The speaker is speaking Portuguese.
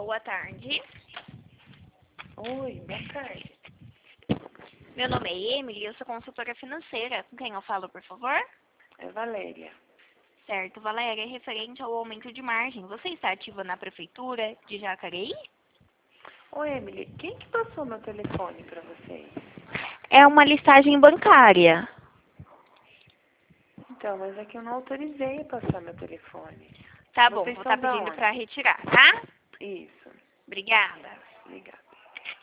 Boa tarde. Oi, boa tarde. Meu nome é Emily, eu sou consultora financeira. Com quem eu falo, por favor? É Valéria. Certo, Valéria, é referente ao aumento de margem. Você está ativa na prefeitura de Jacareí? Oi, Emily. Quem que passou meu telefone para vocês? É uma listagem bancária. Então, mas é que eu não autorizei a passar meu telefone. Tá bom, Vocês vou são estar da pedindo onde? para retirar, tá? Isso. Obrigada. Obrigada.